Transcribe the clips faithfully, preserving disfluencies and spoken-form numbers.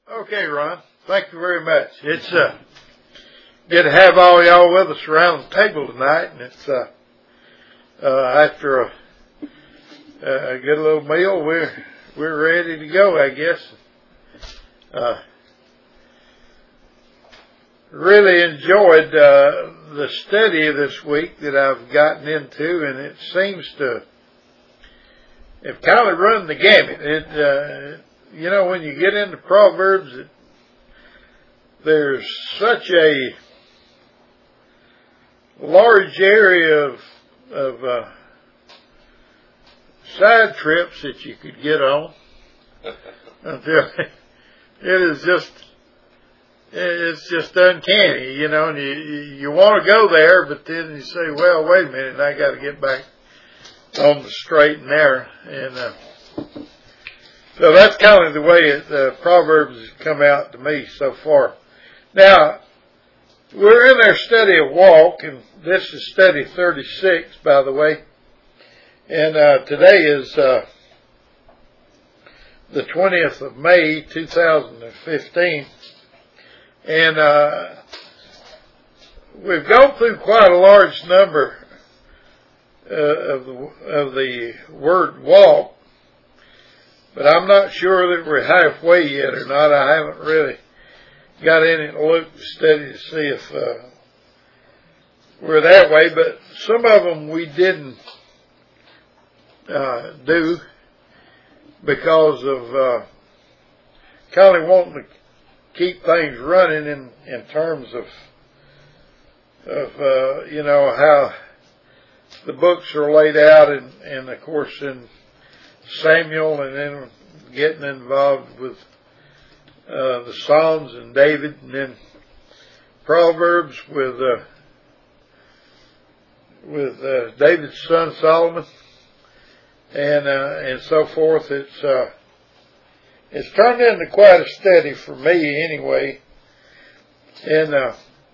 Okay, Ron. Thank you very much. It's uh, good to have all y'all with us around the table tonight, and it's uh, uh, after a, a good little meal, we're we're ready to go, I guess. Uh, really enjoyed uh, the study this week that I've gotten into, and it seems to have kind of run the gamut. It, uh, you know, when you get into Proverbs, it, there's such a large area of of uh, side trips that you could get on. Until it is just, it's just uncanny, you know. And you you want to go there, but then you say, well, wait a minute, I got to get back on the straight and narrow, and uh, so that's kind of the way it, uh, Proverbs has come out to me so far. Now, we're in our study of walk, and this is study thirty-six, by the way. And uh, today is uh, the twentieth of May, two thousand fifteen. And uh, we've gone through quite a large number uh, of, the, of the word walk. But I'm not sure that we're halfway yet or not. I haven't really got in and looked to study to see if uh, we're that way, but some of them we didn't uh, do because of uh, kind of wanting to keep things running in, in terms of of uh, you know, how the books are laid out, and, and of course in Samuel, and then getting involved with Uh, the Psalms and David, and then Proverbs with uh, with uh, David's son Solomon, and uh, and so forth. It's uh, it's turned into quite a study for me anyway, and uh,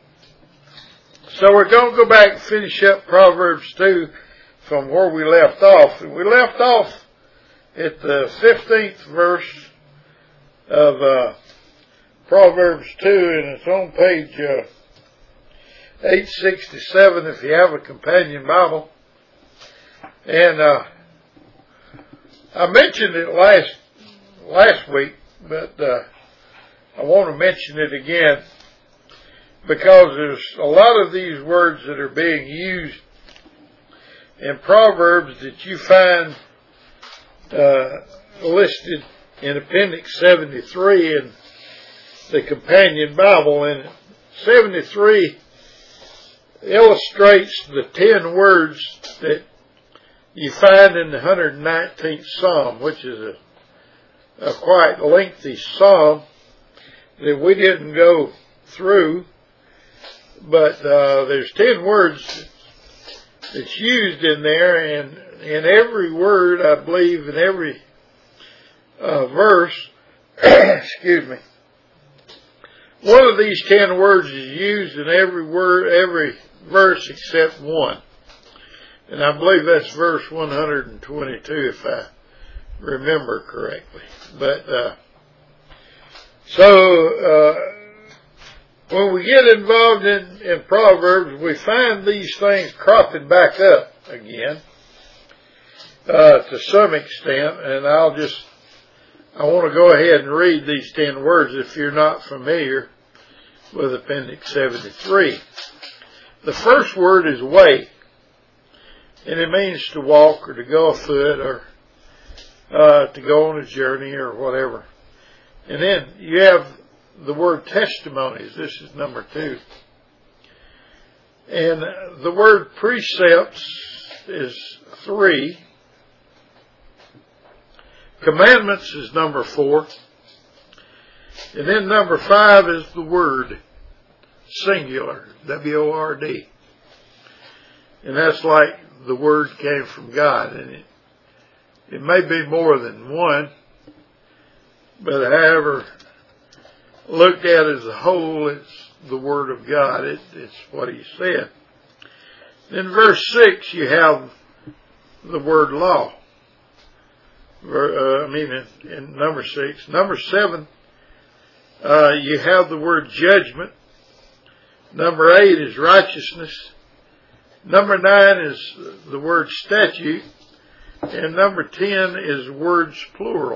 so we're going to go back and finish up Proverbs two from where we left off. And we left off at the fifteenth verse of uh, Proverbs two, and it's on page uh, eight sixty-seven if you have a companion Bible. And uh, I mentioned it last last week, but uh, I want to mention it again because there's a lot of these words that are being used in Proverbs that you find uh, listed in Appendix seventy-three in the Companion Bible, and seventy-three illustrates the ten words that you find in the one hundred nineteenth Psalm, which is a, a quite lengthy psalm that we didn't go through, but uh, there's ten words that's used in there, and in every word, I believe, in every Uh, verse, excuse me, one of these ten words is used in every word, every verse except one. And I believe that's verse one hundred twenty-two, if I remember correctly. But, uh, so, uh, when we get involved in, in Proverbs, we find these things cropping back up again, uh, to some extent, and I'll just I want to go ahead and read these ten words if you're not familiar with Appendix seventy-three. The first word is way, and it means to walk or to go afoot or uh, to go on a journey or whatever. And then you have the word testimonies. This is number two. And the word precepts is three. Commandments is number four. And then number five is the word, singular, W O R D. And that's like the word came from God. And it, it may be more than one, but however looked at as a whole, it's the word of God. It, it's what he said. In verse six, you have the word law. Uh, I mean, in, in number six. Number seven Uh, you have the word judgment. Number eight is righteousness. Number nine is the word statute. And number ten is words plural.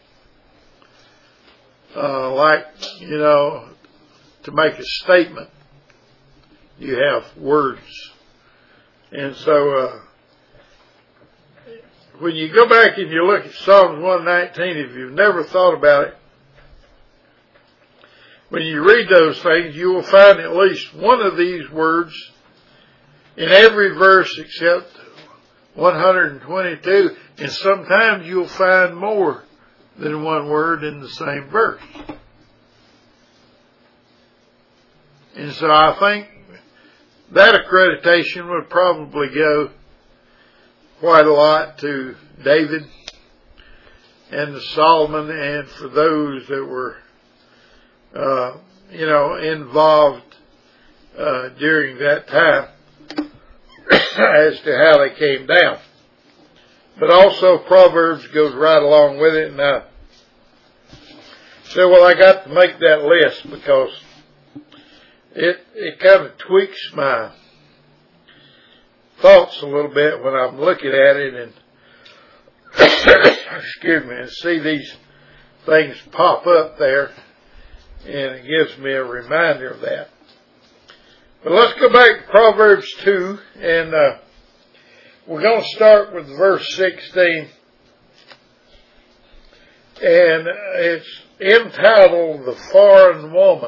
Uh, like, you know, to make a statement, you have words. And so, uh, when you go back and you look at Psalms one nineteen, if you've never thought about it, when you read those things, you will find at least one of these words in every verse except one hundred twenty-two, and sometimes you'll find more than one word in the same verse. And so I think that accreditation would probably go quite a lot to David and to Solomon, and for those that were, uh, you know, involved uh, during that time as to how they came down. But also Proverbs goes right along with it, and I said, well, I got to make that list because it it kind of tweaks my thoughts a little bit when I'm looking at it and excuse me, and see these things pop up there, and it gives me a reminder of that. But let's go back to Proverbs two, and uh, we're going to start with verse sixteen, and it's entitled The Foreign Woman.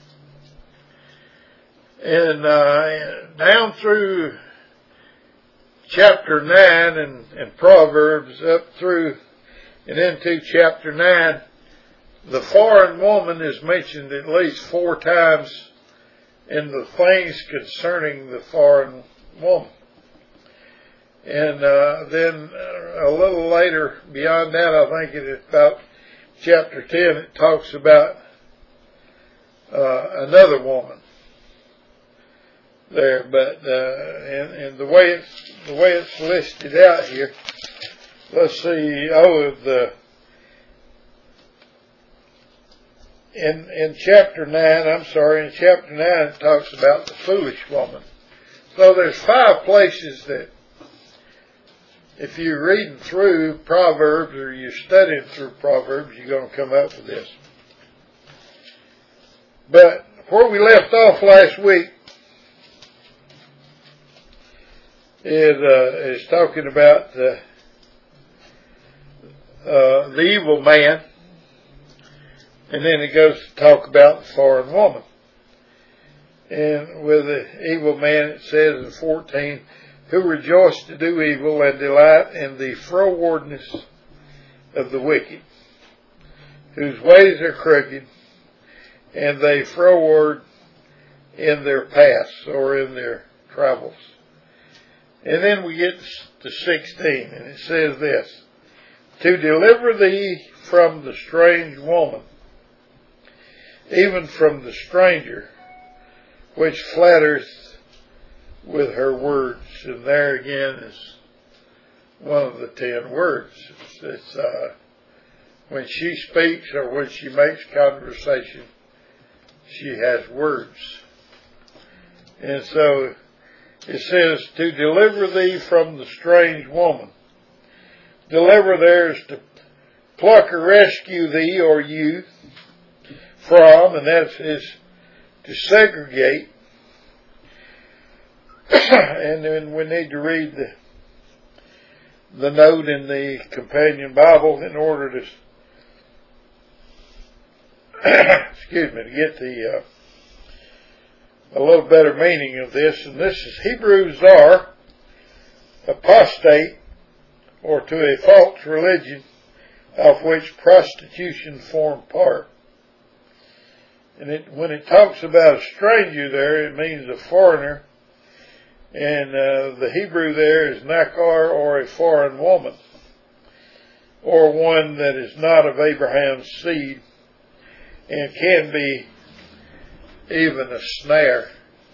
And uh, down through chapter nine and, and Proverbs up through and into chapter nine, the foreign woman is mentioned at least four times in the things concerning the foreign woman. And uh, then uh, a little later, beyond that, I think it is about chapter ten, it talks about uh, another woman there. But uh, and, and the way it's the way it's listed out here, let's see. Oh, the in in chapter nine, I'm sorry, in chapter nine it talks about the foolish woman. So there's five places that, if you're reading through Proverbs or you're studying through Proverbs, you're going to come up with this. But where we left off last week is, uh, is talking about the, uh, the evil man, and then it goes to talk about the foreign woman. And with the evil man, it says in fourteen, who rejoice to do evil and delight in the frowardness of the wicked, whose ways are crooked, and they froward in their paths or in their travels. And then we get to sixteen, and it says this, to deliver thee from the strange woman, even from the stranger, which flatters with her words. And there again is one of the ten words. It's, it's uh, when she speaks or when she makes conversation, she has words. And so it says, to deliver thee from the strange woman. Deliver there is to pluck or rescue thee or you from, and that is to segregate. And then we need to read the, the note in the companion Bible in order to, excuse me, to get the uh, a little better meaning of this. And this is Hebrews are apostate, or to a false religion, of which prostitution formed part. And it, when it talks about a stranger there, it means a foreigner. And uh, the Hebrew there is nakar, or a foreign woman, or one that is not of Abraham's seed, and can be even a snare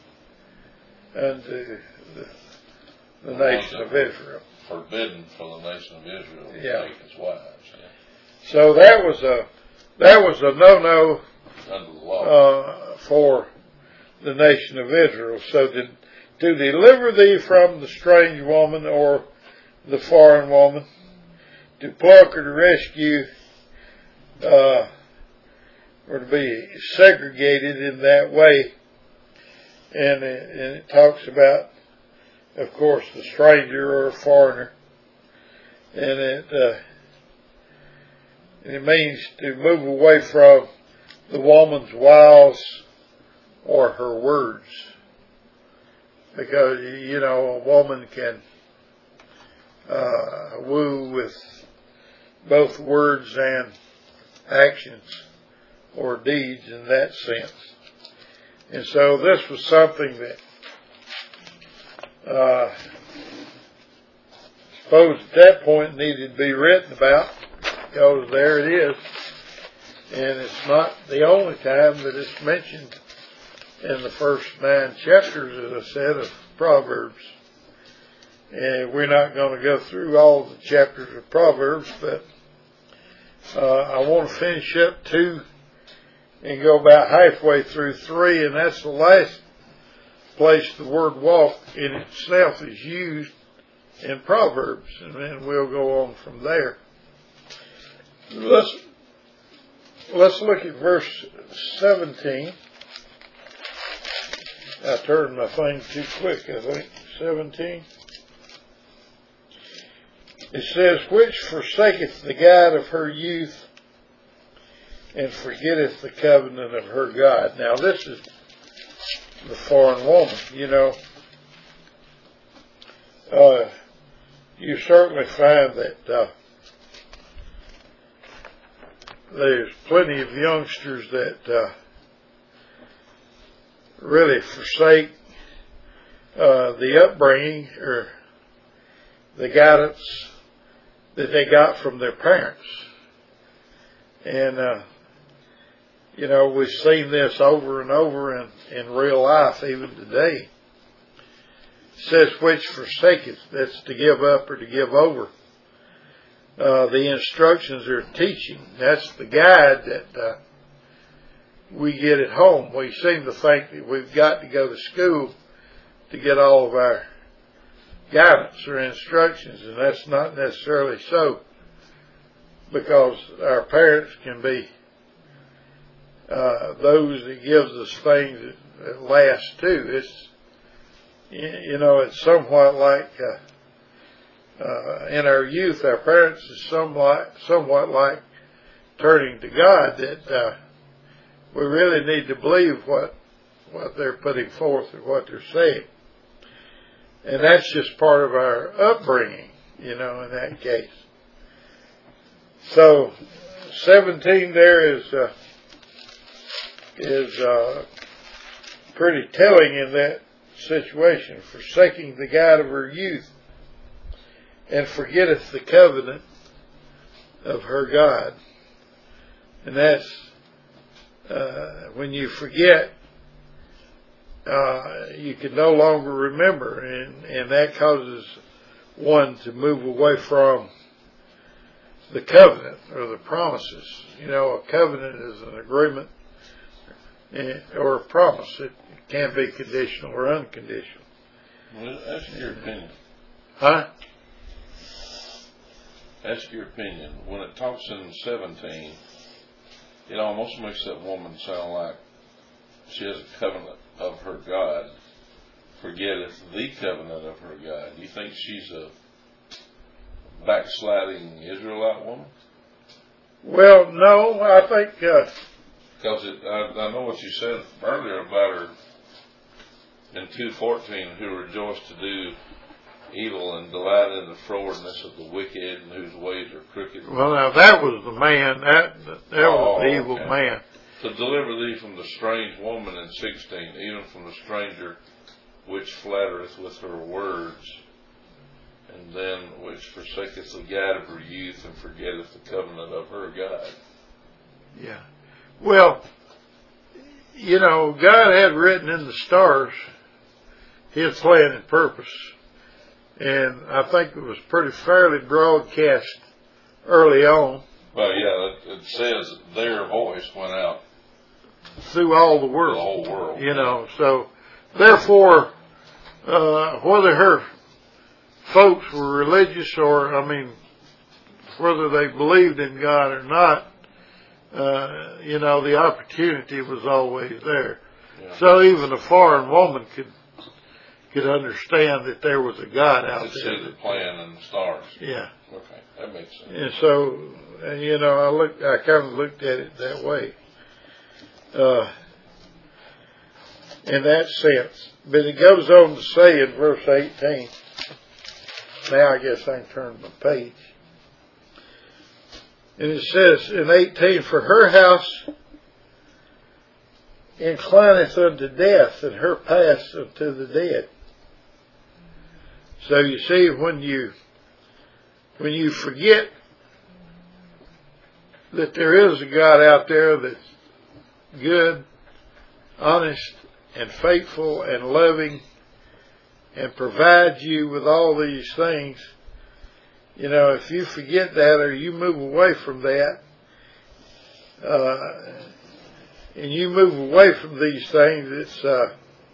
unto the, the nation of Israel. Forbidden for the nation of Israel to yeah. take its wives. Yeah. So that was a that was a no-no under the law. Uh, for the nation of Israel. So to, to deliver thee from the strange woman or the foreign woman, to pluck or to rescue, uh, or to be segregated in that way. And it, and it talks about, of course, the stranger or a foreigner. And it, uh, it means to move away from the woman's wiles or her words. Because, you know, a woman can uh, woo with both words and actions or deeds in that sense. And so this was something that uh, I suppose at that point needed to be written about, because there it is. And it's not the only time that it's mentioned in the first nine chapters, as I said, of Proverbs. And we're not going to go through all the chapters of Proverbs, but uh, I want to finish up two and go about halfway through three, and that's the last place the word walk in itself is used in Proverbs, and then we'll go on from there. Let's let's look at verse seventeen. I turned my thing too quick, I think. seventeen. It says, which forsaketh the God of her youth, and forgetteth the covenant of her God. Now this is the foreign woman, you know. Uh, you certainly find that uh, there's plenty of youngsters that uh, really forsake uh, the upbringing or the guidance that they got from their parents. And, uh, you know, we've seen this over and over in, in real life, even today. It says, which forsaketh, that's to give up or to give over. Uh, the instructions are teaching. That's the guide that uh, we get at home. We seem to think that we've got to go to school to get all of our guidance or instructions, and that's not necessarily so, because our parents can be uh, those that gives us things that, that last too. It's, you know, it's somewhat like uh, uh, in our youth, our parents is somewhat, somewhat like turning to God, that uh, we really need to believe what what they're putting forth or what they're saying. And that's just part of our upbringing, you know, in that case. So, seventeen there is uh, is uh, pretty telling in that situation. Forsaking the God of her youth, and forgetteth the covenant of her God. And that's uh, when you forget, Uh, you can no longer remember, and, and that causes one to move away from the covenant or the promises. You know, a covenant is an agreement or a promise. It can be conditional or unconditional. Well, ask your opinion. Huh? Ask your opinion. When it talks in seventeen, it almost makes that woman sound like she has a covenant of her God, forgetteth the covenant of her God. Do you think she's a backsliding Israelite woman? Well, no, I think... Because uh, I, I know what you said earlier about her in two fourteen, who rejoice to do evil and delight in the frowardness of the wicked, and whose ways are crooked. Well, now that was the man, that, that oh, was the evil okay. man. To deliver thee from the strange woman in sixteen, even from the stranger which flattereth with her words, and then which forsaketh the God of her youth, and forgetteth the covenant of her God. Yeah. Well, you know, God had written in the stars His plan and purpose, and I think it was pretty fairly broadcast early on. Well, yeah, it, it says their voice went out through all the world. The whole world. You know, so therefore, uh, whether her folks were religious or, I mean, whether they believed in God or not, uh, you know, the opportunity was always there. Yeah. So even a foreign woman could could understand that there was a God out could there. See the plan and the stars. Yeah. Okay, that makes sense. And so, and you know, I looked, I kind of looked at it that way, uh, in that sense. But it goes on to say in verse eighteen. Now I guess I can turn my page. And it says in eighteen, for her house inclineth unto death, and her paths unto the dead. So you see, when you when you forget that there is a God out there that's good, honest, and faithful, and loving, and provides you with all these things, you know, if you forget that or you move away from that, uh, and you move away from these things, it's uh,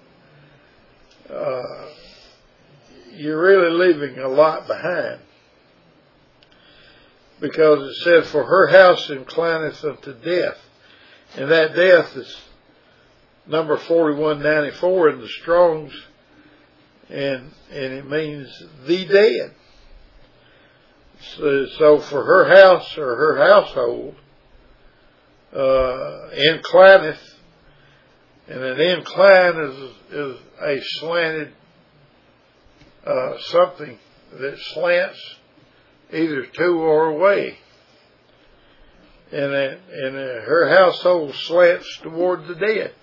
uh, you're really leaving a lot behind. Because it said, for her house inclineth unto death. And that death is number forty-one ninety-four in the Strong's, and and it means the dead. So, so for her house or her household, uh, inclineth, and an incline is is a slanted uh, something that slants either to or away, and uh, and uh, her household slants toward the dead,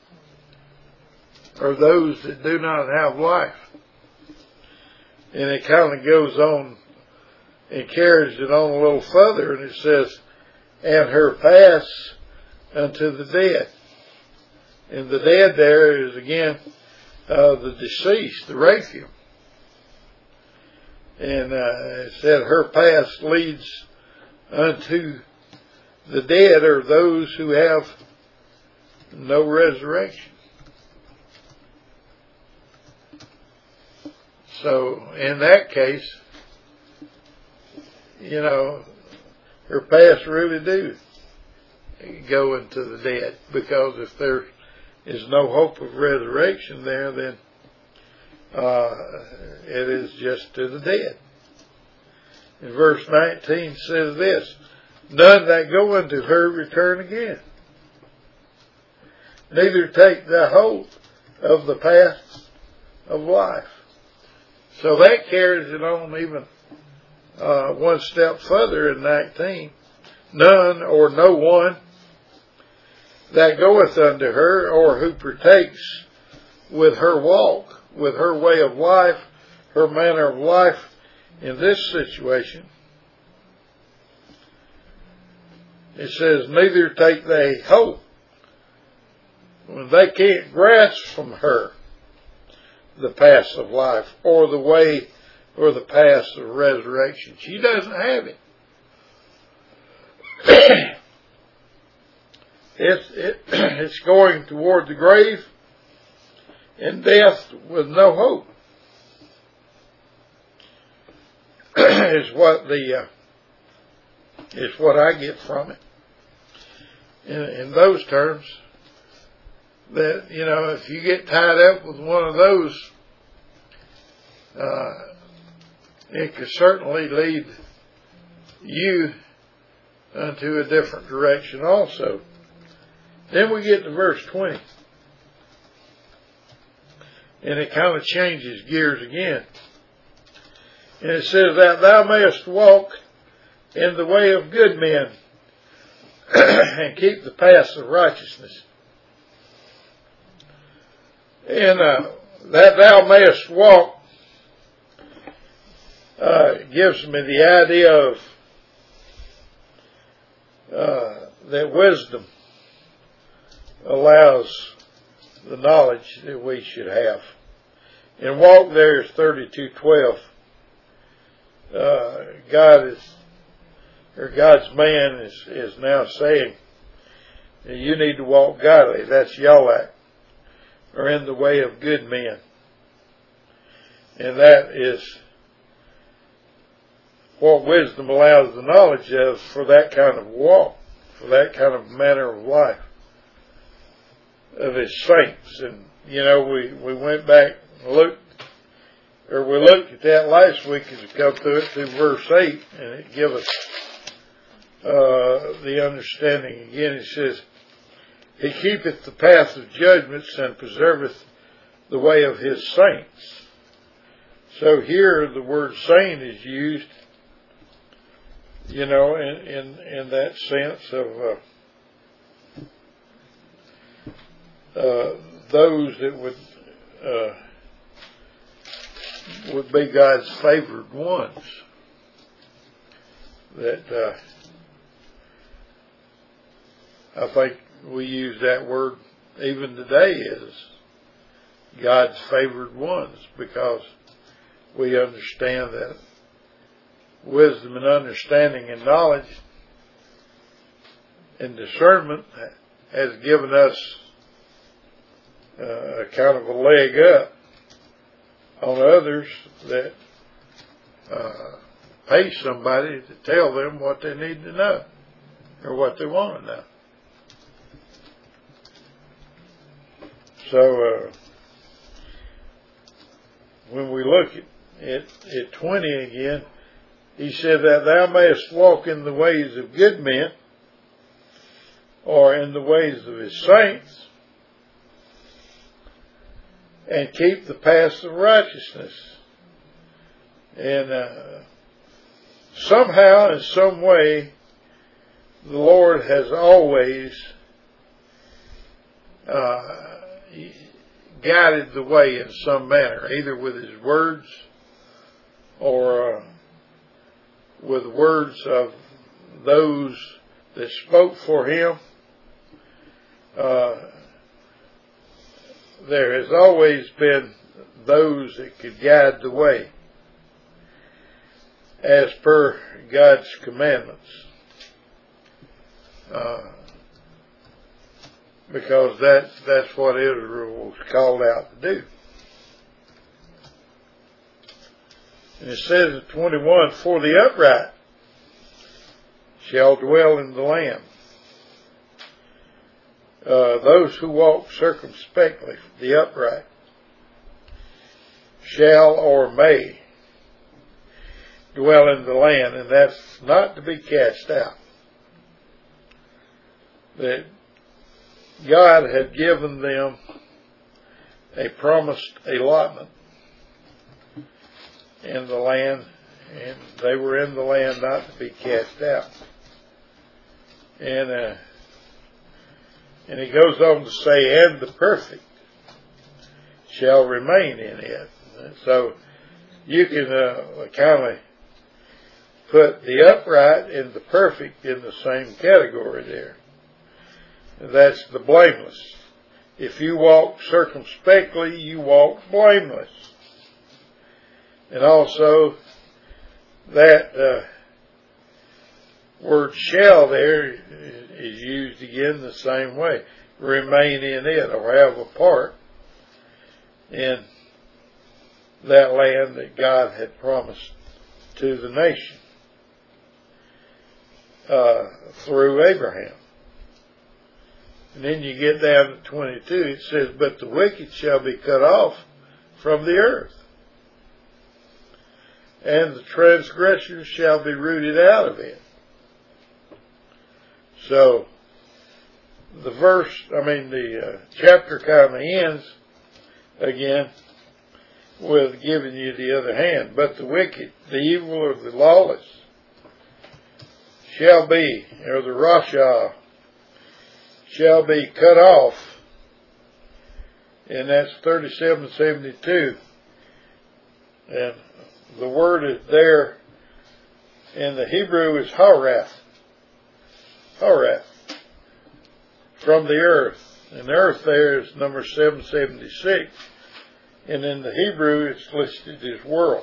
or those that do not have life. And it kind of goes on and carries it on a little further, and it says, and her paths unto the dead. And the dead there is again uh, the deceased, the Raphaim. And uh, it said her path leads unto the dead, or those who have no resurrection. So in that case, you know, her paths really do go into the dead, because if there is no hope of resurrection there, then uh, it is just to the dead. And verse nineteen says this, none that go unto her return again, neither take the hope of the path of life. So that carries it on even uh, one step further in nineteen. None or no one that goeth unto her, or who partakes with her walk, with her way of life, her manner of life in this situation. It says, neither take they hope. When they can't grasp from her the paths of life, or the way, or the paths of resurrection. She doesn't have it. it's, it, it's going toward the grave and death with no hope. is what the uh, is what I get from it. In, in those terms, that, you know, if you get tied up with one of those, uh, it could certainly lead you unto a different direction also. Then we get to verse twenty. And it kind of changes gears again. And it says that thou mayest walk in the way of good men and keep the paths of righteousness. And uh, that thou mayest walk uh, gives me the idea of uh, that wisdom allows the knowledge that we should have. And walk there is thirty-two twelve. Uh, God is, or God's man is, is now saying You need to walk godly. That's Yalak, or in the way of good men. And that is what wisdom allows the knowledge of for that kind of walk, for that kind of manner of life of His saints. And, you know, we, we went back and looked, or we looked at that last week as we come through it through verse eight, and it gives us uh, the understanding again. It says, He keepeth the path of judgments and preserveth the way of His saints. So here the word saint is used, you know, in, in, in that sense of uh, uh, those that would uh, would be God's favored ones. That uh, I think we use that word even today as God's favored ones, because we understand that wisdom and understanding and knowledge and discernment has given us uh, a kind of a leg up on others that uh, pay somebody to tell them what they need to know or what they want to know. So uh, when we look at, at, at twenty again, he said that thou mayest walk in the ways of good men, or in the ways of His saints, and keep the paths of righteousness. And uh, somehow, in some way, the Lord has always uh, guided the way in some manner, either with His words or uh, with words of those that spoke for Him. Uh, there has always been those that could guide the way as per God's commandments. Uh, because that's, that's what Israel was called out to do. And it says in twenty-one, for the upright shall dwell in the land. Uh, those who walk circumspectly, the upright, shall or may dwell in the land, and that's not to be cast out. That God had given them a promised allotment in the land, and they were in the land not to be cast out. And uh, and he goes on to say, and the perfect shall remain in it. And so you can uh, kind of put the upright and the perfect in the same category there. And that's the blameless. If you walk circumspectly, you walk blameless. And also, that uh, word shall there is used again the same way. Remain in it, or have a part in that land that God had promised to the nation uh, through Abraham. And then you get down to twenty-two, it says, but the wicked shall be cut off from the earth, and the transgressors shall be rooted out of it. So, the verse, I mean the uh, chapter kind of ends again with giving you the other hand. But the wicked, the evil, or the lawless shall be, or the Rasha shall be cut off. And that's thirty-seven seventy-two. And the word is there in the Hebrew is harath. Harath. From the earth. And the earth there is number seven seventy-six. And in the Hebrew it's listed as world.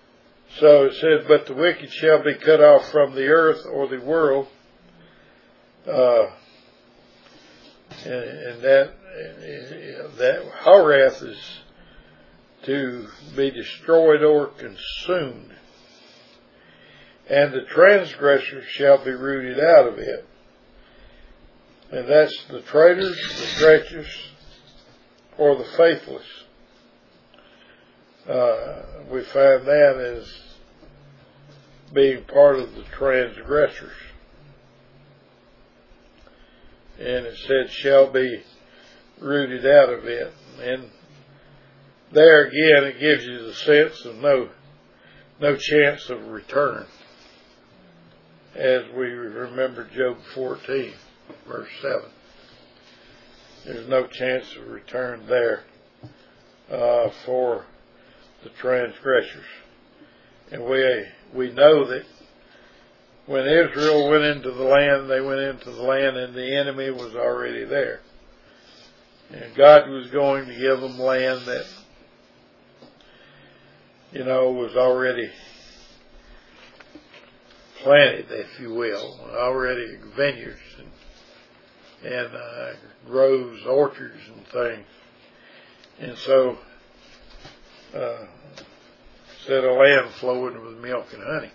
So it says, but the wicked shall be cut off from the earth, or the world, Uh, and, and that that Horath is to be destroyed or consumed, and the transgressors shall be rooted out of it. And that's the traitors, the treacherous, or the faithless. Uh, we find that as being part of the transgressors. And it said, shall be rooted out of it. And there again, it gives you the sense of no, no chance of return. As we remember Job fourteen, verse seven. There's no chance of return there uh, for the transgressors. And we, we know that when Israel went into the land, they went into the land and the enemy was already there. And God was going to give them land that, you know, was already planted, if you will, already vineyards and, and uh, groves, orchards and things. And so, uh, said a land flowing with milk and honey.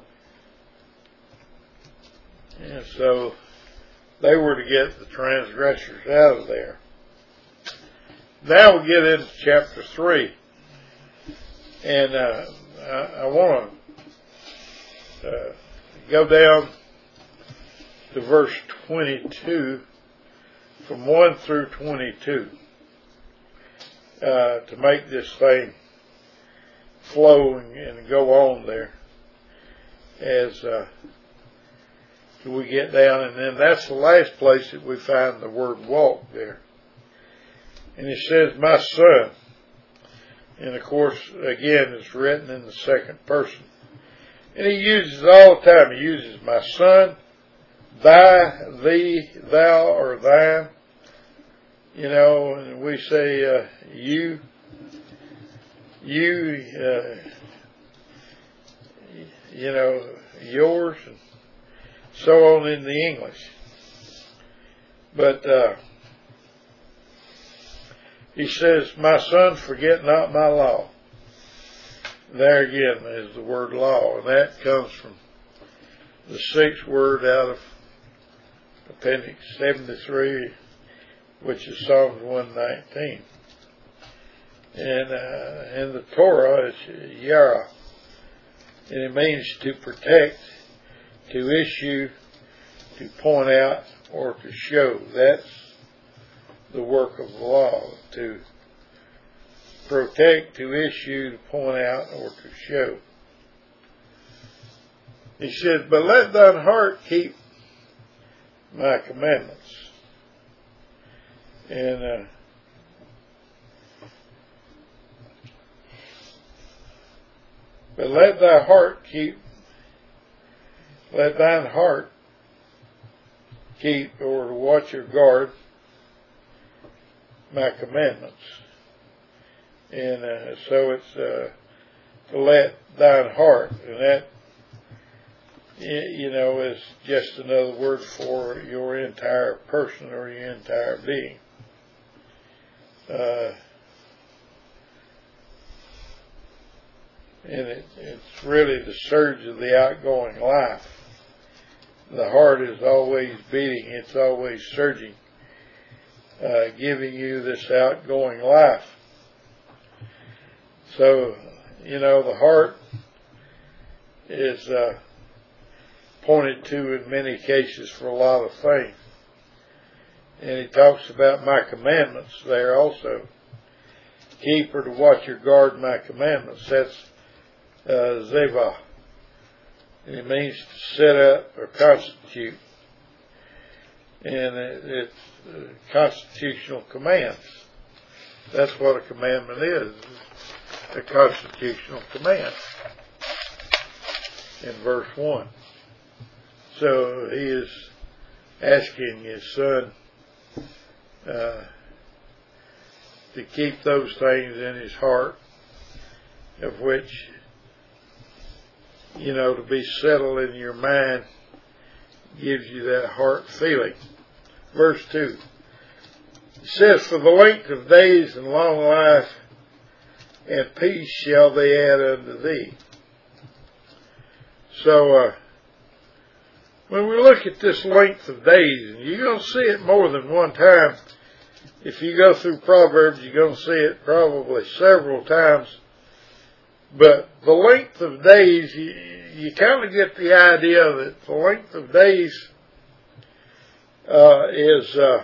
And so they were to get the transgressors out of there. Now we get into chapter three. And uh, I, I want to uh, go down to verse twenty-two, from one through twenty-two, uh, to make this thing flow and, and go on there as uh, we get down. And then that's the last place that we find the word walk there. And it says, my son. And of course, again, it's written in the second person. And he uses it all the time. He uses my son, thy, thee, thou, or thine. You know, and we say uh, you, you, uh, you know, yours, and so on in the English. But uh, he says, my son, forget not my law. There again is the word law, and that comes from the sixth word out of Appendix seventy-three, which is Psalms one nineteen. And uh, in the Torah, it's Yara, and it means to protect, to issue, to point out, or to show. That's the work of the law, to protect, to issue, to point out, or to show. He says, but let thine heart keep my commandments. And uh, but let thy heart keep, let thine heart keep, or to watch or guard, my commandments. And uh, so it's uh, to let thine heart, and that, you know, is just another word for your entire person or your entire being. Uh, and it, it's really the surge of the outgoing life. The heart is always beating, it's always surging, uh, giving you this outgoing life. So, you know, the heart is uh, pointed to in many cases for a lot of things. And he talks about my commandments there also. Keep or to watch or guard my commandments. That's uh, zevah. And it means to set up or constitute. And it, it's uh, constitutional commands. That's what a commandment is. A constitutional command. In verse one. So he is asking his son uh, to keep those things in his heart, of which, you know, to be settled in your mind gives you that heart feeling. Verse two. It says, for the length of days and long life and peace shall they add unto thee. So, uh, when we look at this length of days, and you're going to see it more than one time. If you go through Proverbs, you're going to see it probably several times. But the length of days, you, you kind of get the idea that the length of days uh, is uh,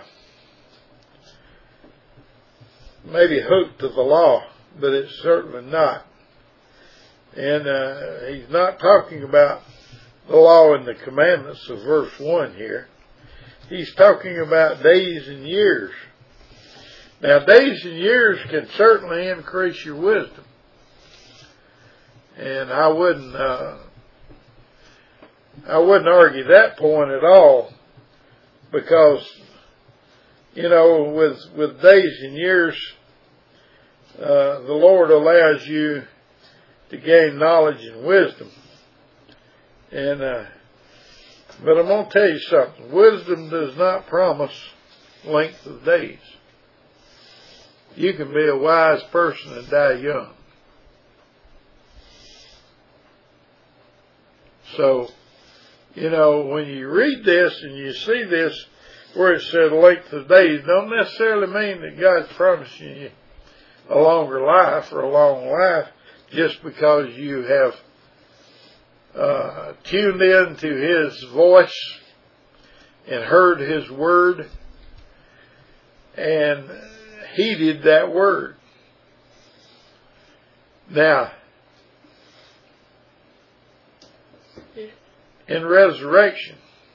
maybe hooked to the law, but it's certainly not. And uh, he's not talking about the law and the commandments of verse one here. He's talking about days and years. Now, days and years can certainly increase your wisdom. And I wouldn't, uh, I wouldn't argue that point at all, because, you know, with, with days and years, uh, the Lord allows you to gain knowledge and wisdom. And, uh, but I'm going to tell you something. Wisdom does not promise length of days. You can be a wise person and die young. So, you know, when you read this and you see this where it said length of days, don't necessarily mean that God's promising you a longer life or a long life just because you have uh, tuned in to His voice and heard His word and heeded that word. Now, in resurrection,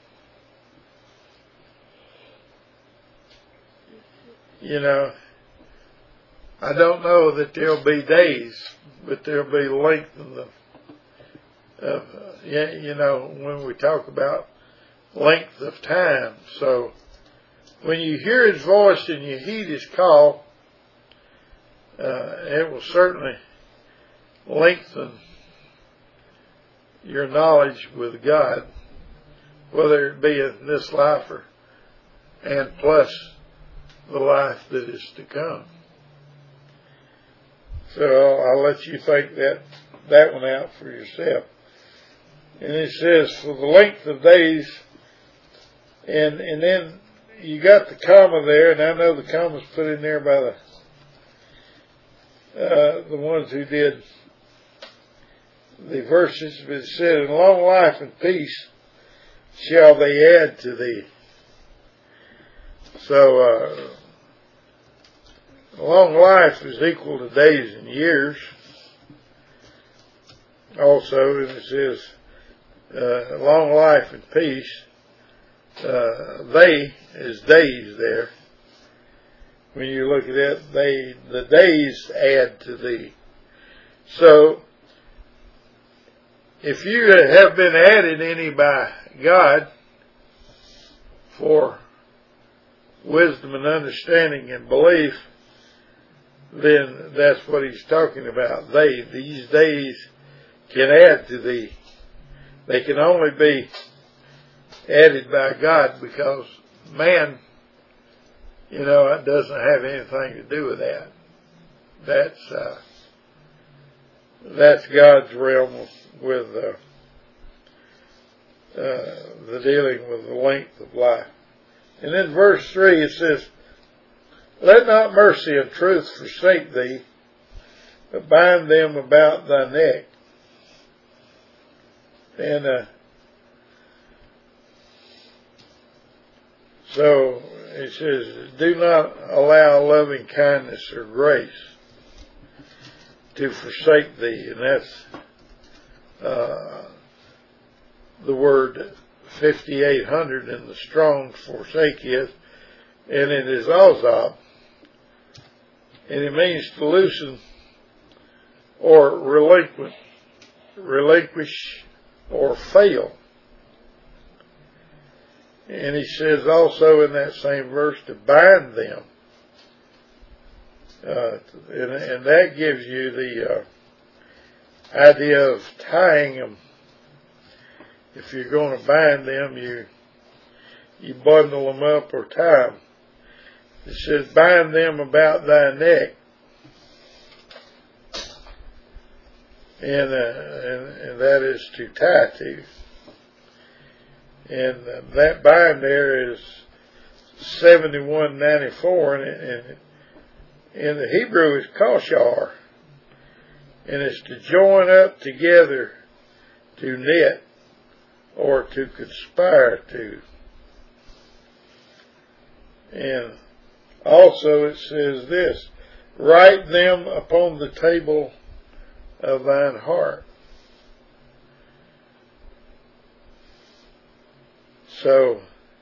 you know, I don't know that there'll be days, but there'll be length in the, of, uh, you know, when we talk about length of time. So, when you hear His voice and you heed His call, uh, it will certainly lengthen your knowledge with God, whether it be in this life or and plus the life that is to come. So I'll, I'll let you think that that one out for yourself. And it says, for the length of days, and and then you got the comma there, and I know the comma's put in there by the uh, the ones who did the verses, but it said, in long life and peace shall they add to thee. So, uh, long life is equal to days and years. Also, and it says, uh, long life and peace, uh, they is days there. When you look at it, they, the days add to thee. So, if you have been added any by God for wisdom and understanding and belief, then that's what He's talking about. They, these days can add to thee. They can only be added by God, because man, you know, it doesn't have anything to do with that. That's, uh, that's God's realm with, with uh, uh, the dealing with the length of life. And in verse three it says, let not mercy and truth forsake thee, but bind them about thy neck. And uh, so it says, do not allow loving kindness or grace to forsake thee. And that's uh, the word fifty-eight hundred in the Strong's forsake is, and it is Azab. And it means to loosen or relinquish, relinquish or fail. And he says also in that same verse to bind them. Uh, and, and that gives you the uh, idea of tying them. If you're going to bind them, you you bundle them up or tie them. It says, bind them about thy neck. And, uh, and, and that is to tie to. And uh, that bind there is seventy-one ninety-four, and, and in the Hebrew it's koshar, and it's to join up together, to knit, or to conspire to. And also it says this, write them upon the table of thine heart. So,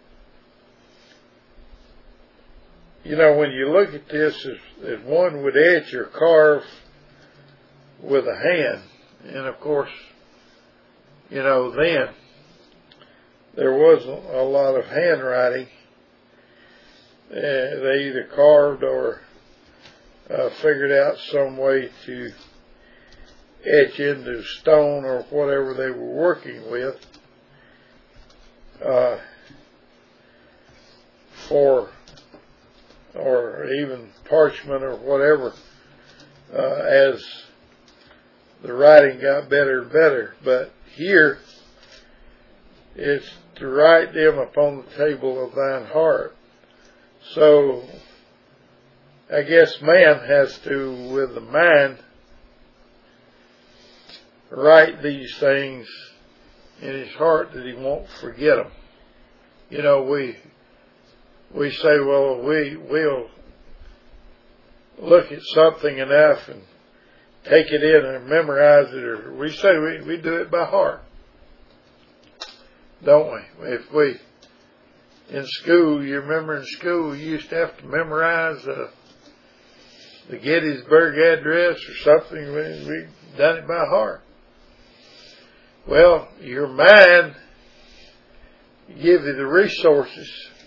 you know, when you look at this as, as one would etch or carve with a hand, and of course, you know, then there wasn't a lot of handwriting. Uh, they either carved or uh, figured out some way to etch into stone or whatever they were working with uh, for, or even parchment or whatever, uh, as the writing got better and better. But here it's to write them upon the table of thine heart. So I guess man has to, with the mind, write these things in his heart that he won't forget them. You know, we we say, well, we we'll look at something enough and take it in and memorize it, or we say we, we do it by heart, don't we? If we, in school, you remember in school, you used to have to memorize uh, the Gettysburg Address or something. We, we done it by heart. Well, your mind gives you the resources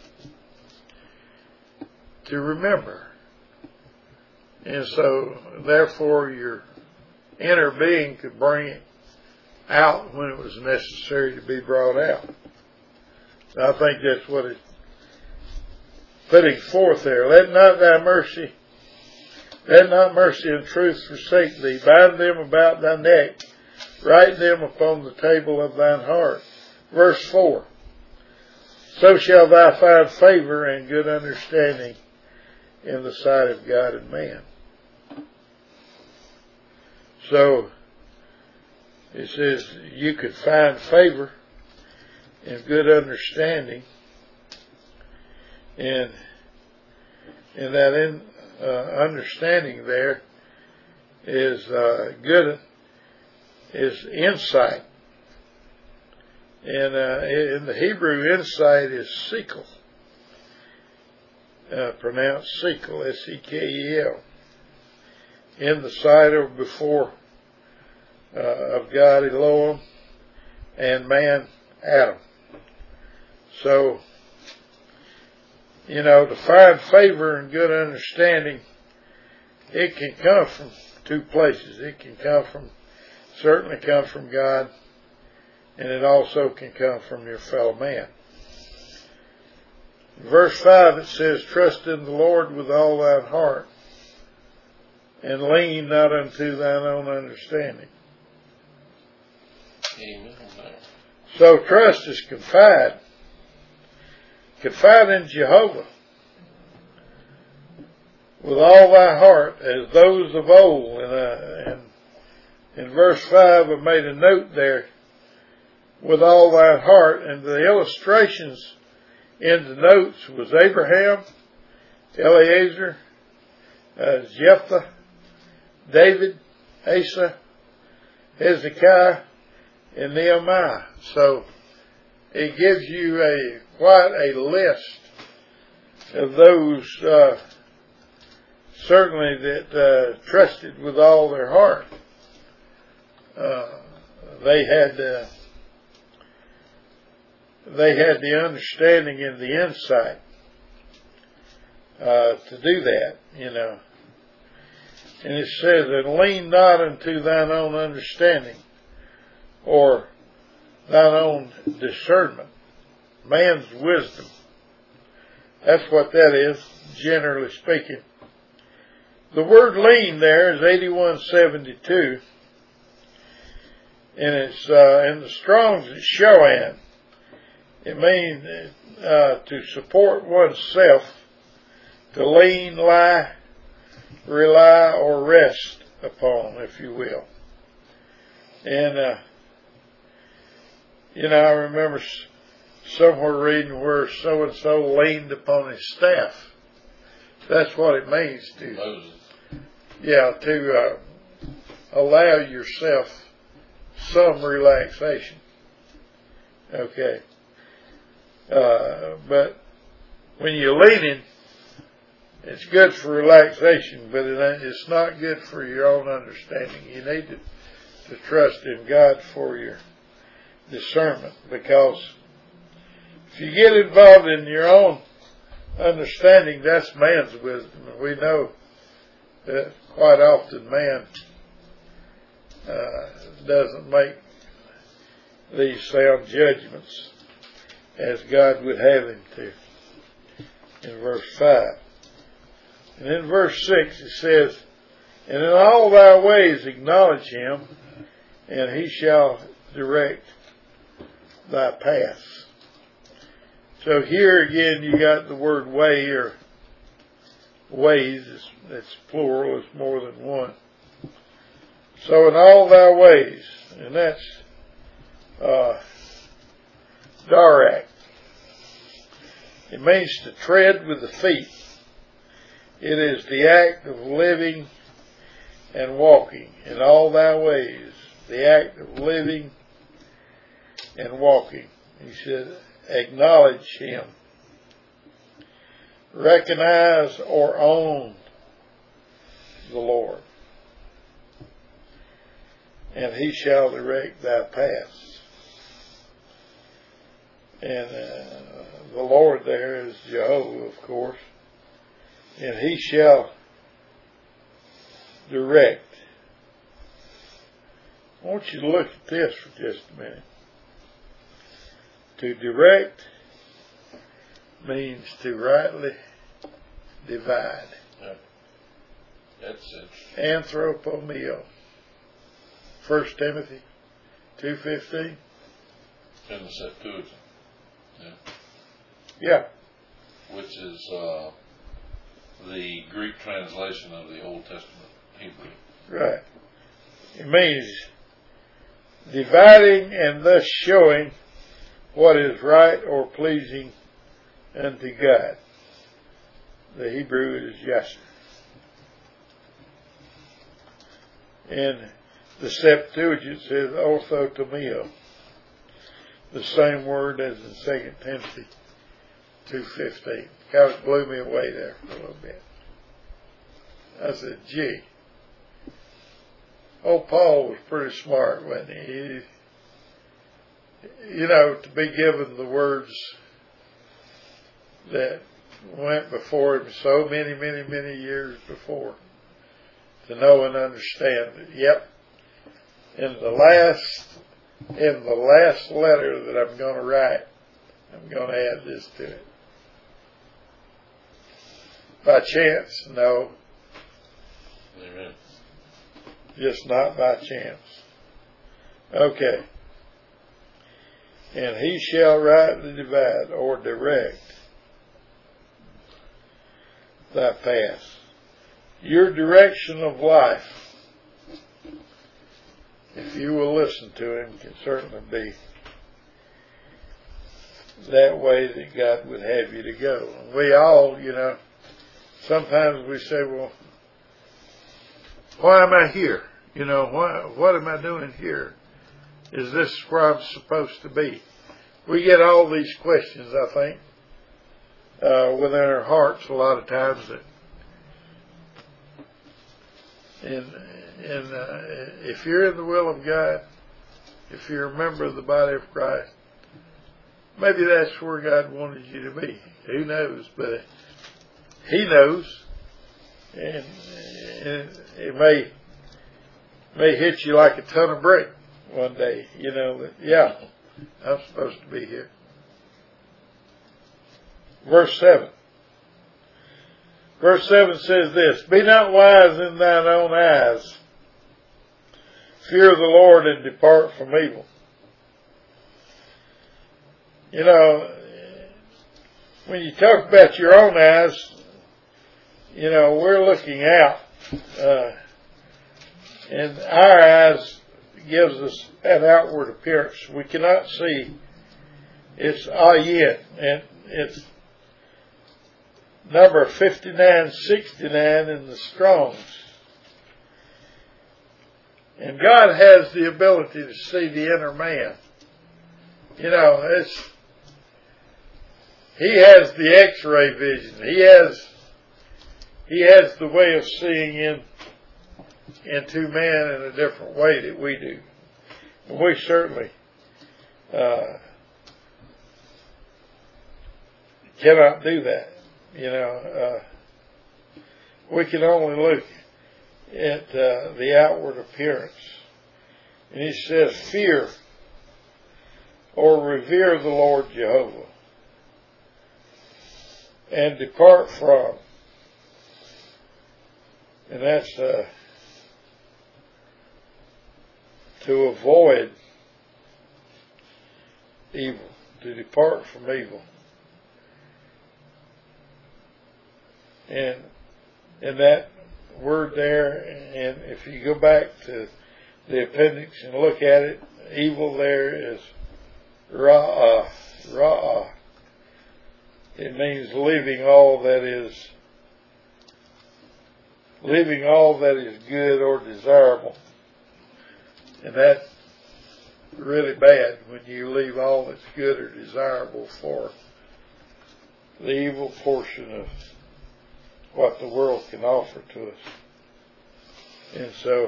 to remember. And so, therefore, your inner being could bring it out when it was necessary to be brought out. I think that's what it's putting forth there. Let not thy mercy, let not mercy and truth forsake thee. Bind them about thy neck. Write them upon the table of thine heart. Verse four. So shall thou find favor and good understanding in the sight of God and man. So, it says you could find favor and good understanding, and and that in, uh, understanding there is uh, good, is insight, and uh, in the Hebrew, insight is sekel, uh, pronounced sekel, S E K E L, in the sight or before uh, of God Elohim and man Adam. So, you know, to find favor and good understanding, it can come from two places. It can come from, certainly come from God, and it also can come from your fellow man. In verse five it says, trust in the Lord with all thine heart, and lean not unto thine own understanding. Amen. So trust is confide. Confide in Jehovah with all thy heart, as those of old. And, uh, and in verse five, I made a note there, with all thy heart. And the illustrations in the notes was Abraham, Eliezer, uh, Jephthah, David, Asa, Hezekiah, and Nehemiah. So it gives you a quite a list of those uh, certainly that uh, trusted with all their heart. Uh, they had uh, they had the understanding and the insight uh, to do that, you know. And it says, and lean not unto thine own understanding, or thine own discernment, man's wisdom, That's what that is, generally speaking. The word lean there is eighty-one seventy-two, and it's uh, in the Strong's it's Shoan. It means uh, to support oneself, to lean, lie, rely, or rest upon, if you will. And, uh, you know, I remember somewhere reading where so-and-so leaned upon his staff. That's what it means to, Moses. Yeah, to uh, allow yourself some relaxation. Okay. Uh, but when you're leaning, it's good for relaxation, but it ain't, it's not good for your own understanding. You need to, to trust in God for your discernment, because if you get involved in your own understanding, that's man's wisdom. And we know that quite often man uh, doesn't make these sound judgments as God would have him to. In verse five. And in verse six it says, and in all thy ways acknowledge him, and he shall direct thy paths. So here again you got the word way, or ways, it's, it's plural, it's more than one. So in all thy ways, and that's uh, darak. It means to tread with the feet. It is the act of living and walking in all thy ways. The act of living and walking. He said, acknowledge him. Recognize or own the Lord, and he shall direct thy paths. And uh, the Lord there is Jehovah, of course, and he shall direct. I want you to look at this for just a minute. To direct means to rightly divide. Yeah. That's it. Anthropomeo. First Timothy two fifteen. In the Septuagint. Yeah. Yeah. Which is uh, the Greek translation of the Old Testament Hebrew. Right. It means dividing and thus showing what is right or pleasing unto God. The Hebrew is yasser. And the Septuagint says orthotomeo, the same word as in Second Timothy two fifteen. Kind of blew me away there for a little bit. I said, gee. Old Paul was pretty smart, wasn't he? he you know, to be given the words that went before him so many, many, many years before, to know and understand that, yep, in the last, in the last letter that I'm going to write, I'm going to add this to it. By chance? No. Amen. Just not by chance. Okay. And he shall rightly divide or direct thy paths. Your direction of life, if you will listen to him, can certainly be that way that God would have you to go. And we all, you know, sometimes we say, well, why am I here? You know, why, what am I doing here? Is this where I'm supposed to be? We get all these questions, I think, uh, within our hearts a lot of times. That, and and uh, if you're in the will of God, if you're a member of the body of Christ, maybe that's where God wanted you to be. Who knows? But he knows. And, and it may may hit you like a ton of brick one day, you know, that, yeah, I'm supposed to be here. Verse seven. Verse seven says this, be not wise in thine own eyes. Fear the Lord and depart from evil. You know, when you talk about your own eyes, you know, we're looking out. Uh, and our eyes gives us an outward appearance. We cannot see. It's ayat, and it's number fifty-nine sixty-nine in the Strong's. And God has the ability to see the inner man. You know, it's, He has the X-ray vision. He has, He has the way of seeing in, into man in a different way that we do. And we certainly, uh, cannot do that. You know, uh, we can only look at uh, the outward appearance. And he says, fear or revere the Lord Jehovah and depart from. And that's uh, to avoid evil, to depart from evil. And and that word there, and if you go back to the appendix and look at it, evil there is ra'ah, ra'ah. It means leaving all that is, leaving all that is good or desirable. And that's really bad when you leave all that's good or desirable for the evil portion of what the world can offer to us. And so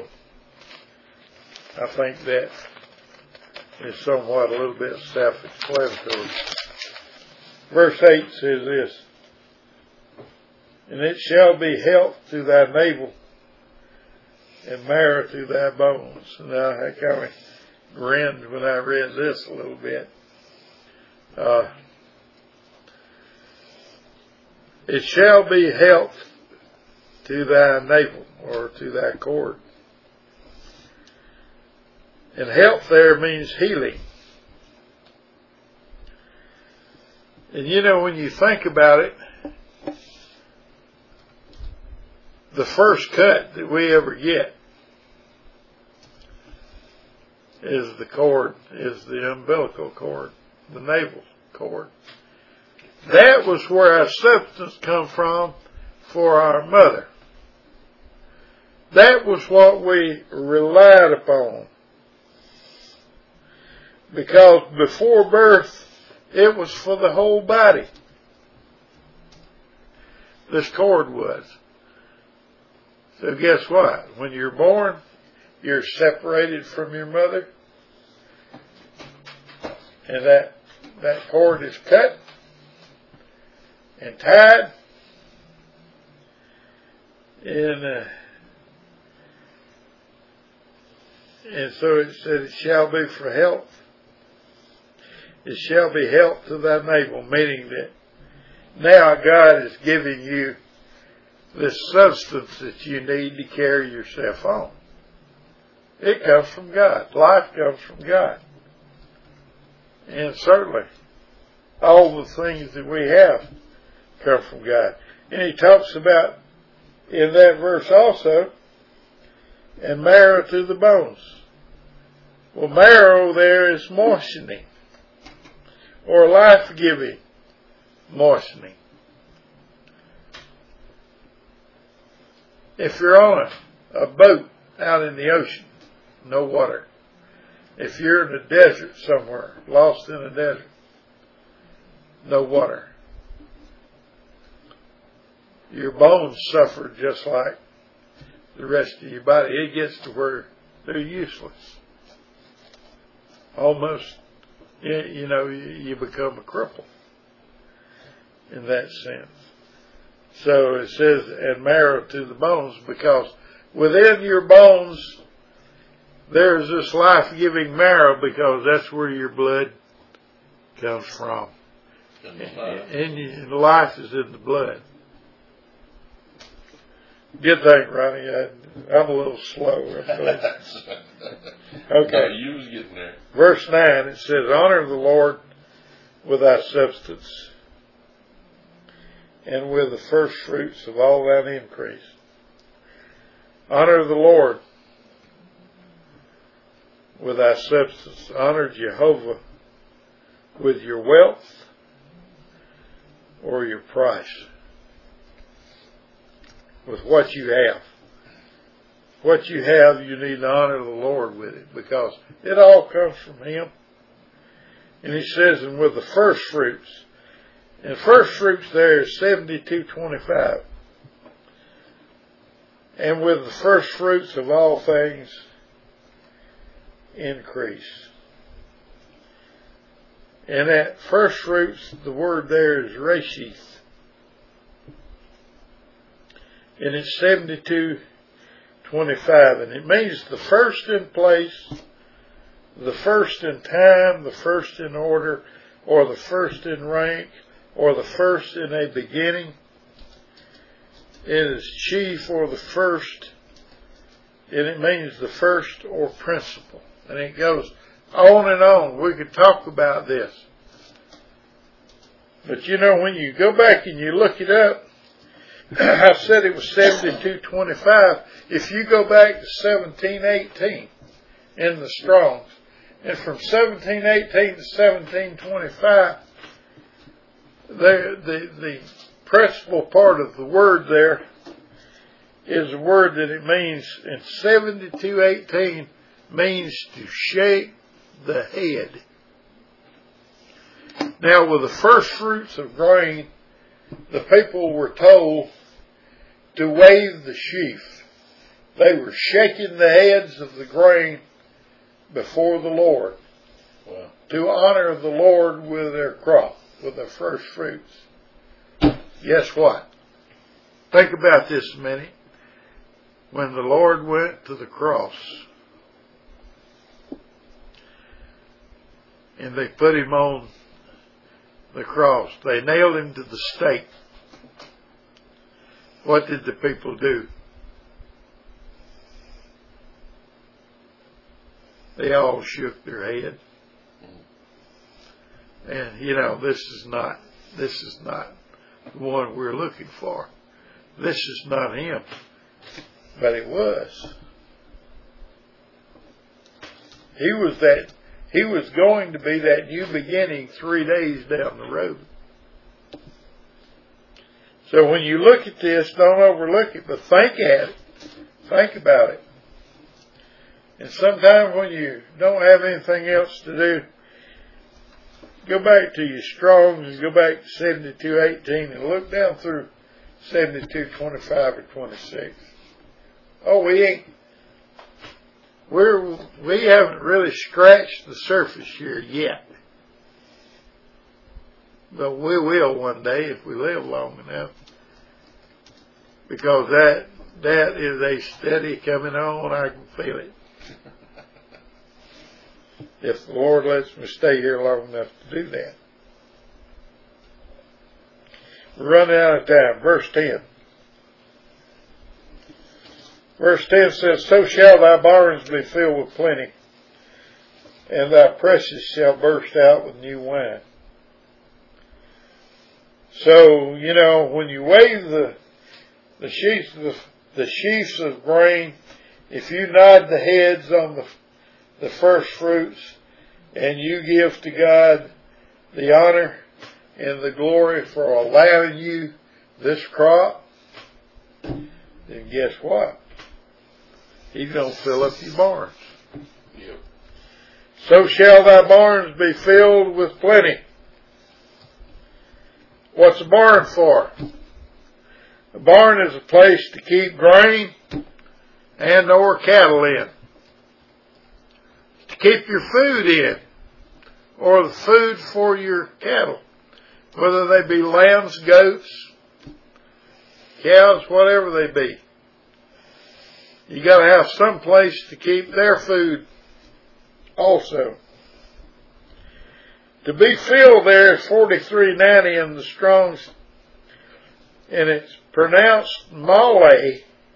I think that is somewhat a little bit self-explanatory. Verse eight says this, and it shall be health to thy navel and marrow to thy bones. Now I kind of grinned when I read this a little bit. Uh, It shall be health to thy navel, or to thy cord. And health there means healing. And you know, when you think about it, the first cut that we ever get is the cord, is the umbilical cord, the navel cord. That was where our substance come from for our mother. That was what we relied upon. Because before birth, it was for the whole body. This cord was. So guess what? When you're born, you're separated from your mother. And that, that cord is cut and tied, and uh, and so it said, it shall be for health. It shall be health to thy navel, meaning that now God is giving you this substance that you need to carry yourself on. It comes from God. Life comes from God. And certainly, all the things that we have come from God. And he talks about, in that verse also, and marrow to the bones. Well, marrow there is moistening, or life-giving moistening. If you're on a, a boat out in the ocean, no water. If you're in a desert somewhere, lost in a desert, no water. Your bones suffer just like the rest of your body. It gets to where they're useless. Almost, you know, you become a cripple in that sense. So it says, and marrow to the bones, because within your bones, there's this life-giving marrow, because that's where your blood comes from. And life is in the blood. Good thing, Ronnie. I, I'm a little slow. Okay. No, you was getting there. Verse nine, it says, honor the Lord with thy substance, and with the first fruits of all thine increase. Honor the Lord with thy substance. Honor Jehovah with your wealth or your price. With what you have. What you have, you need to honor the Lord with it, because it all comes from Him. And He says, and with the first fruits. And first fruits there is seventy-two twenty-five. And with the first fruits of all things, increase. And that first fruits, the word there is reshith. And it's seventy-two twenty-five. And it means the first in place, the first in time, the first in order, or the first in rank, or the first in a beginning. It is chief or the first, and it means the first or principal. And it goes on and on. We could talk about this. But you know, when you go back and you look it up, I said it was seventy-two twenty-five. If you go back to seventeen eighteen in the Strongs, and from seventeen eighteen to seventeen twenty-five, the, the, the principal part of the word there is a word that it means in seventy-two eighteen means to shake the head. Now, with the first fruits of grain, the people were told to wave the sheaf. They were shaking the heads of the grain before the Lord. Wow. To honor the Lord with their crop, with their first fruits. Guess what? Think about this a minute. When the Lord went to the cross, and they put Him on the cross, they nailed Him to the stake. What did the people do? They all shook their head. And you know, this is not this is not the one we're looking for. This is not Him. But it was. He was that He was going to be that new beginning three days down the road. So when you look at this, don't overlook it, but think at it. Think about it. And sometimes when you don't have anything else to do, go back to your Strongs and go back to seventy-two eighteen and look down through seventy-two twenty-five or twenty-six. Oh, we ain't, we're, we haven't really scratched the surface here yet. But we will one day if we live long enough. Because that, that is a steady coming on. I can feel it. If the Lord lets me stay here long enough to do that. We're running out of time. Verse ten. Verse ten says, so shall thy barns be filled with plenty, and thy presses shall burst out with new wine. So, you know, when you wave the the sheaves, the, the sheaves of grain, if you nod the heads on the the first fruits, and you give to God the honor and the glory for allowing you this crop, then guess what? He's going to fill up your barns. Yep. So shall thy barns be filled with plenty. What's a barn for? A barn is a place to keep grain and or cattle in. To keep your food in, or the food for your cattle, whether they be lambs, goats, cows, whatever they be. You got to have some place to keep their food also. To be filled there is forty-three ninety in the Strong's, and it's pronounced male,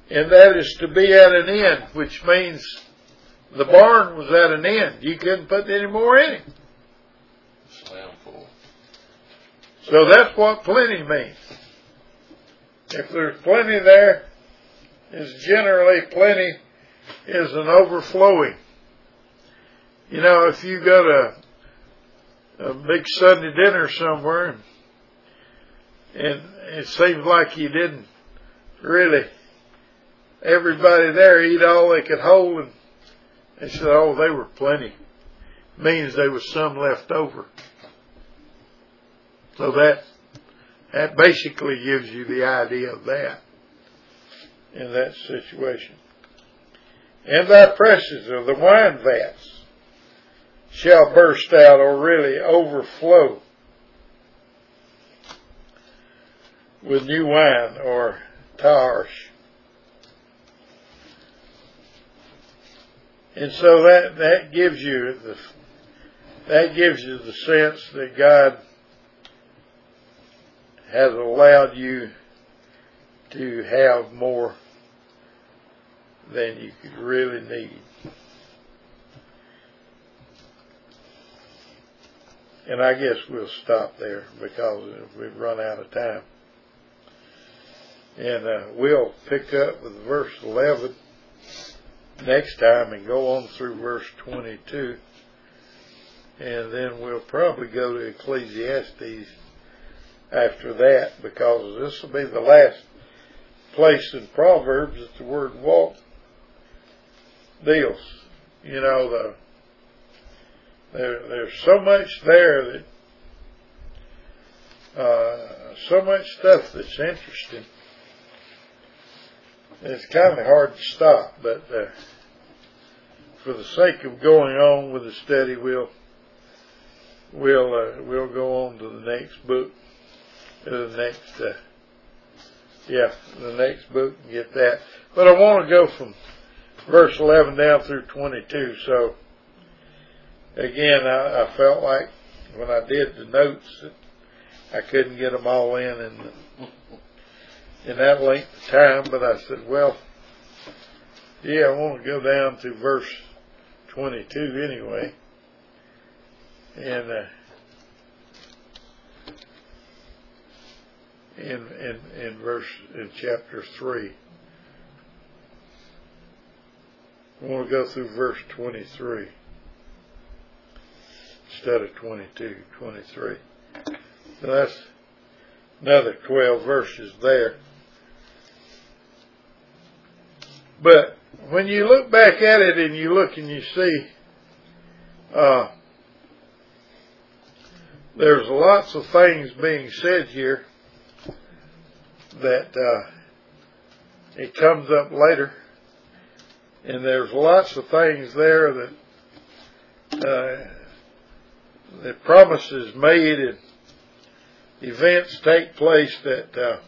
And that is to be at an end, which means the barn was at an end. You couldn't put any more in it. Slam full. So that's what plenty means. If there's plenty there, is generally plenty is an overflowing. You know, if you go to a big Sunday dinner somewhere and, and it seems like you didn't really, everybody there eat all they could hold, and they said, oh, they were plenty. Means there was some left over. So that, that basically gives you the idea of that in that situation. And thy presses of the wine vats shall burst out, or really overflow, with new wine, or tarsh. And so that, that gives you the that gives you the sense that God has allowed you to have more than you could really need. And I guess we'll stop there because we've run out of time. And uh, we'll pick up with verse eleven next time and go on through verse twenty-two. And then we'll probably go to Ecclesiastes after that, because this will be the last place in Proverbs that the word walk deals. You know, the there, there's so much there that uh, so much stuff that's interesting. It's kind of hard to stop, but uh, for the sake of going on with the study, we'll we'll uh, we'll go on to the next book, to the next uh, yeah, the next book and get that. But I want to go from verse eleven down through twenty-two. So again, I, I felt like when I did the notes that I couldn't get them all in in, the, in that length of time. But I said, well, yeah, I want to go down to verse twenty-two anyway. And uh, in in in verse in chapter three, I want to go through verse twenty-three instead of twenty-two, twenty-three. So that's another twelve verses there. But when you look back at it and you look and you see, uh, there's lots of things being said here that uh, it comes up later, and there's lots of things there that uh, the promises made and events take place that uh,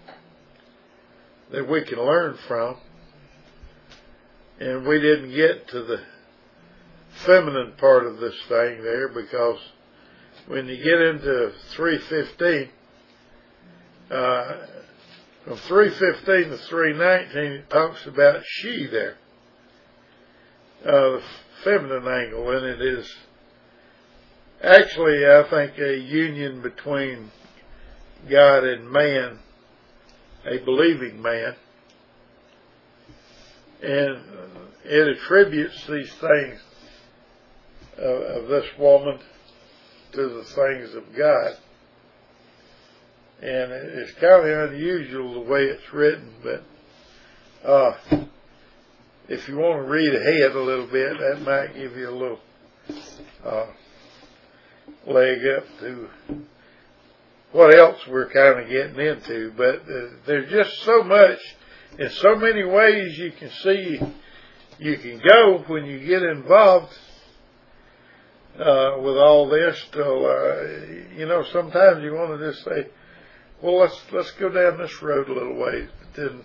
that we can learn from. And we didn't get to the feminine part of this thing there, because when you get into three fifteen, uh, from three fifteen to three nineteen, it talks about she there. Uh, the feminine angle in it is actually, I think, a union between God and man, a believing man. And it attributes these things of, of this woman to the things of God. And it's kind of unusual the way it's written, but uh, if you want to read ahead a little bit, that might give you a little uh, leg up to what else we're kind of getting into. But uh, there's just so much, in so many ways you can see you can go when you get involved uh, with all this. Till uh, you know, sometimes you want to just say, well, let's let's go down this road a little ways. But then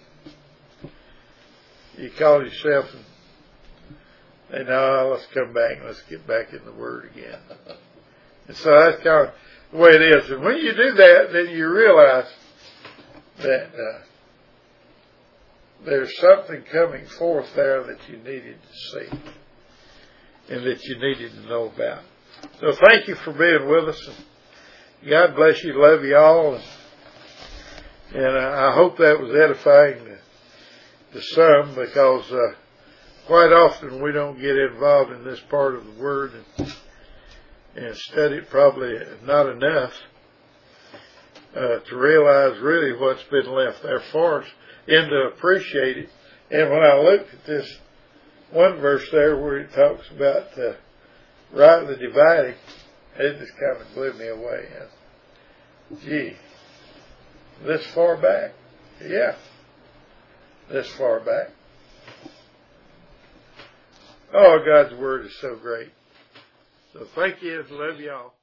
you call yourself and say, no, let's come back and let's get back in the Word again. And so that's kind of the way it is. And when you do that, then you realize that uh, there's something coming forth there that you needed to see and that you needed to know about. So thank you for being with us. God bless you. Love you all. And I hope that was edifying to, to some, because uh, quite often we don't get involved in this part of the Word and, and study it probably not enough uh, to realize really what's been left there for us and to appreciate it. And when I looked at this one verse there where it talks about uh, rightly dividing, it just kind of blew me away. Gee, this far back? Yeah, this far back. Oh, God's Word is so great. So thank you. Love y'all.